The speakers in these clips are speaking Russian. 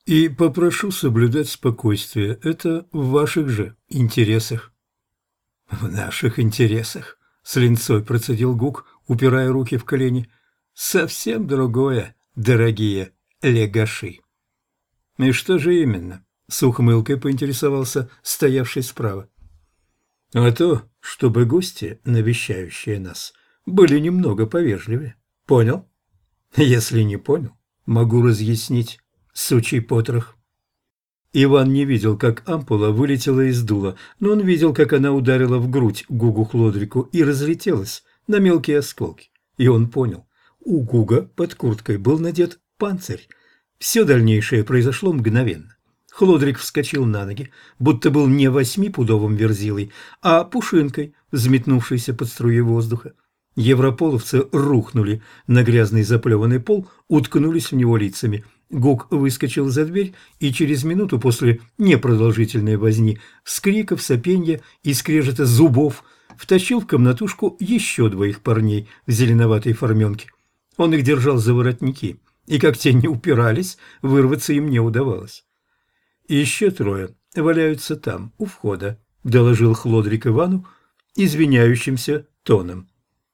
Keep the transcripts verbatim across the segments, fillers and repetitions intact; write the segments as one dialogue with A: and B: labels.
A: И попрошу соблюдать спокойствие. Это в ваших же интересах. В наших интересах, с линцой процедил Гук, упирая руки в колени. Совсем другое, дорогие легаши. И что же именно? С ухмылкой поинтересовался стоявший справа. А то, чтобы гости, навещающие нас, были немного повежливее. Понял? Если не понял, могу разъяснить. Сучий потрох. Иван не видел, как ампула вылетела из дула, но он видел, как она ударила в грудь Гугу Хлодрику и разлетелась на мелкие осколки. И он понял, у Гуга под курткой был надет панцирь. Все дальнейшее произошло мгновенно. Хлодрик вскочил на ноги, будто был не восьмипудовым верзилой, а пушинкой, взметнувшейся под струей воздуха. Европоловцы рухнули на грязный заплеванный пол, уткнулись в него лицами. Гук выскочил за дверь и через минуту после непродолжительной возни, вскриков, сопенья и скрежета зубов втащил в комнатушку еще двоих парней в зеленоватой форменке. Он их держал за воротники, и как те не упирались, вырваться им не удавалось. «Еще трое валяются там, у входа», — доложил Хлодрик Ивану извиняющимся тоном.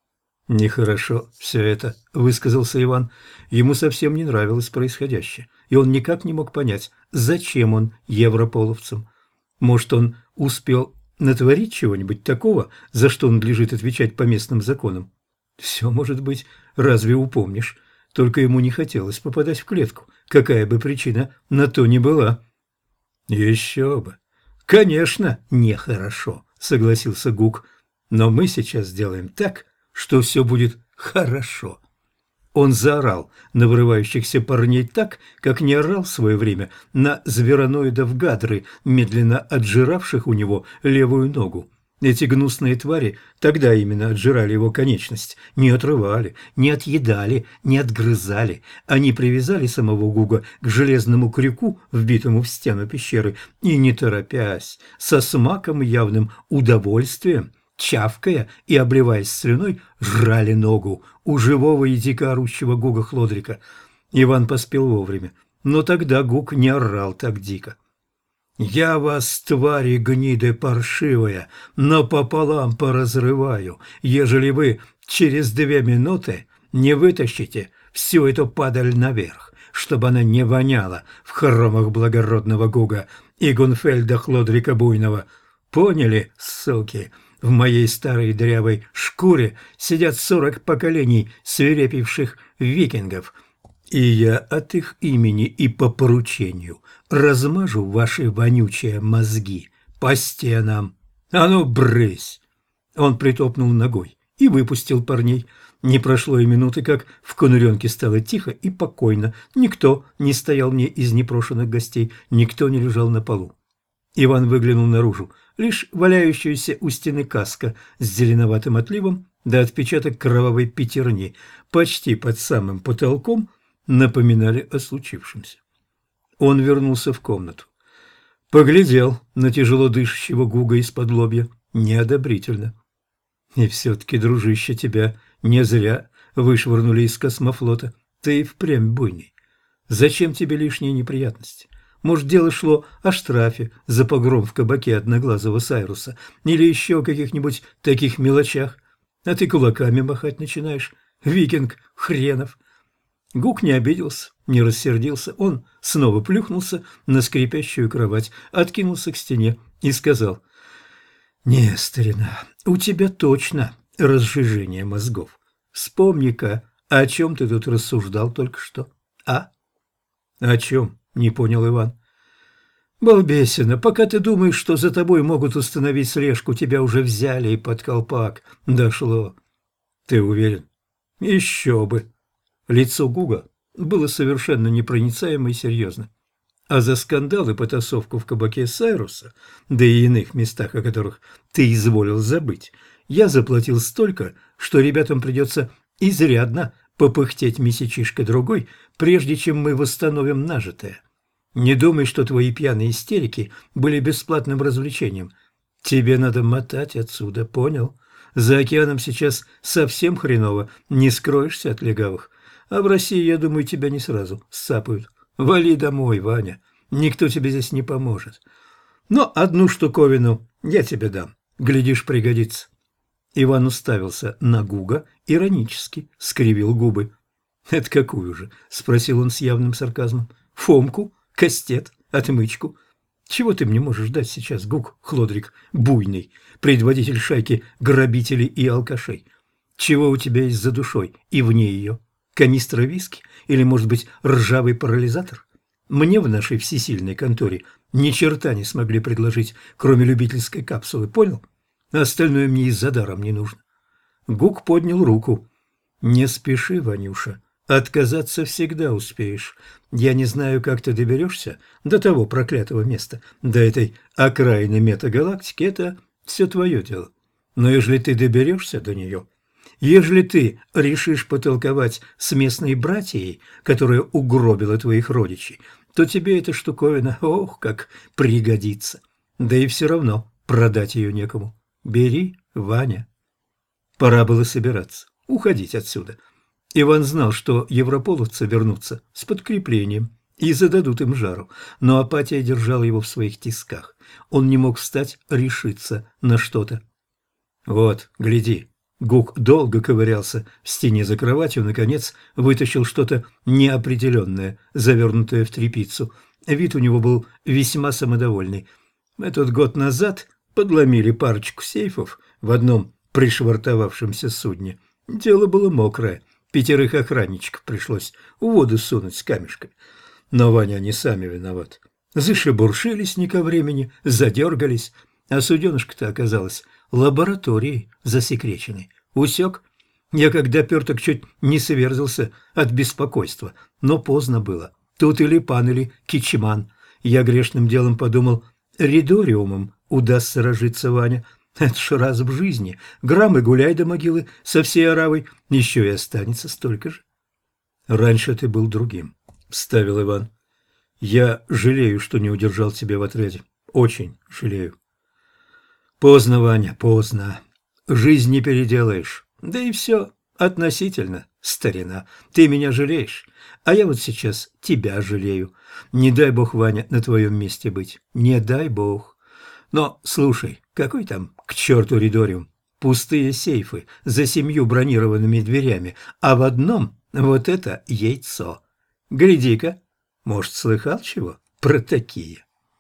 A: «Нехорошо все это», — высказался Иван. Ему совсем не нравилось происходящее, и он никак не мог понять, зачем он европоловцам. Может, он успел натворить чего-нибудь такого, за что он надлежит отвечать по местным законам? Все может быть, разве упомнишь? Только ему не хотелось попадать в клетку, какая бы причина на то ни была. «Еще бы! Конечно, нехорошо», — согласился Гук. «Но мы сейчас сделаем так, что все будет хорошо». Он заорал на вырывающихся парней так, как не орал в свое время на звероноидов Гадры, медленно отжиравших у него левую ногу. Эти гнусные твари тогда именно отжирали его конечность, не отрывали, не отъедали, не отгрызали. Они привязали самого Гуга к железному крюку, вбитому в стену пещеры, и, не торопясь, со смаком и явным удовольствием, чавкая и обливаясь слюной, жрали ногу у живого и дико орущего Гуга Хлодрика. Иван поспел вовремя, но тогда Гуг не орал так дико. «Я вас, твари гниды паршивая, напополам поразрываю, ежели вы через две минуты не вытащите всю эту падаль наверх, чтобы она не воняла в хоромах благородного Гуга и Гунфельда Хлодрика Буйного. Поняли, суки?» В моей старой дырявой шкуре сидят сорок поколений свирепивших викингов, и я от их имени и по поручению размажу ваши вонючие мозги по стенам. А ну, брысь!» Он притопнул ногой и выпустил парней. Не прошло и минуты, как в конуренке стало тихо и покойно. Никто не стоял мне из непрошенных гостей, никто не лежал на полу. Иван выглянул наружу. Лишь валяющаяся у стены каска с зеленоватым отливом да отпечаток кровавой пятерни почти под самым потолком напоминали о случившемся. Он вернулся в комнату. Поглядел на тяжело дышащего Гуга из-под лобья неодобрительно. «И все-таки, дружище, тебя не зря вышвырнули из космофлота. Ты и впрямь буйный. Зачем тебе лишние неприятности? Может, дело шло о штрафе за погром в кабаке одноглазого Сайруса или еще о каких-нибудь таких мелочах, а ты кулаками махать начинаешь, викинг хренов». Гук не обиделся, не рассердился, он снова плюхнулся на скрипящую кровать, откинулся к стене и сказал: «Не, старина, у тебя точно разжижение мозгов. Вспомни-ка, о чем ты тут рассуждал только что, а?» «О чем?» — не понял Иван. «Балбесина, пока ты думаешь, что за тобой могут установить слежку, тебя уже взяли и под колпак. Дошло». «Ты уверен?» «Еще бы». Лицо Гуга было совершенно непроницаемо и серьезно. А за скандал и потасовку в кабаке Сайруса, да и иных местах, о которых ты изволил забыть, я заплатил столько, что ребятам придется изрядно попыхтеть месячишко-другой, прежде чем мы восстановим нажитое. Не думай, что твои пьяные истерики были бесплатным развлечением. Тебе надо мотать отсюда, понял? За океаном сейчас совсем хреново, не скроешься от легавых. А в России, я думаю, тебя не сразу сцапают. Вали домой, Ваня, никто тебе здесь не поможет. Но одну штуковину я тебе дам, глядишь, пригодится». Иван уставился на Гуга, иронически скривил губы. «Это какую же?» – спросил он с явным сарказмом. «Фомку? Кастет? Отмычку? Чего ты мне можешь дать сейчас, Гуг Хлодрик Буйный, предводитель шайки грабителей и алкашей? Чего у тебя есть за душой и вне ее? Канистра виски или, может быть, ржавый парализатор? Мне в нашей всесильной конторе ни черта не смогли предложить, кроме любительской капсулы, понял? Остальное мне из-за даром не нужно». Гук поднял руку. «Не спеши, Ванюша, отказаться всегда успеешь. Я не знаю, как ты доберешься до того проклятого места, до этой окраины метагалактики, это все твое дело. Но ежели ты доберешься до нее, ежели ты решишь потолковать с местной братьей, которая угробила твоих родичей, то тебе эта штуковина, ох, как пригодится. Да и все равно продать ее некому. Бери, Ваня». Пора было собираться, уходить отсюда. Иван знал, что европоловцы вернутся с подкреплением и зададут им жару, но апатия держала его в своих тисках. Он не мог встать, решиться на что-то. «Вот, гляди». Гук долго ковырялся в стене за кроватью, наконец вытащил что-то неопределенное, завернутое в тряпицу. Вид у него был весьма самодовольный. «Мы тут год назад подломили парочку сейфов в одном пришвартовавшемся судне. Дело было мокрое. Пятерых охранничков пришлось в воду сунуть с камешками. Но, Ваня, они сами виноваты. Зашебуршились не ко времени, задергались, а суденышко-то оказалось лабораторией засекреченной. Усек? Я когда пер, так чуть не сверзился от беспокойства, но поздно было. Тут или пан, или кичман. Я грешным делом подумал, ридориумом удастся разжиться, Ваня. Это ж раз в жизни. Грамм и гуляй до могилы со всей оравой, еще и останется столько же. «Раньше ты был другим», — вставил Иван. «Я жалею, что не удержал тебя в отряде. Очень жалею». «Поздно, Ваня, поздно. Жизнь не переделаешь. Да и все относительно, старина. Ты меня жалеешь, а я вот сейчас тебя жалею. Не дай бог, Ваня, на твоем месте быть. Не дай бог. Но, слушай, какой там к черту ридориум? Пустые сейфы за семью бронированными дверями, а в одном вот это яйцо. Гляди-ка, может, слыхал чего про такие?»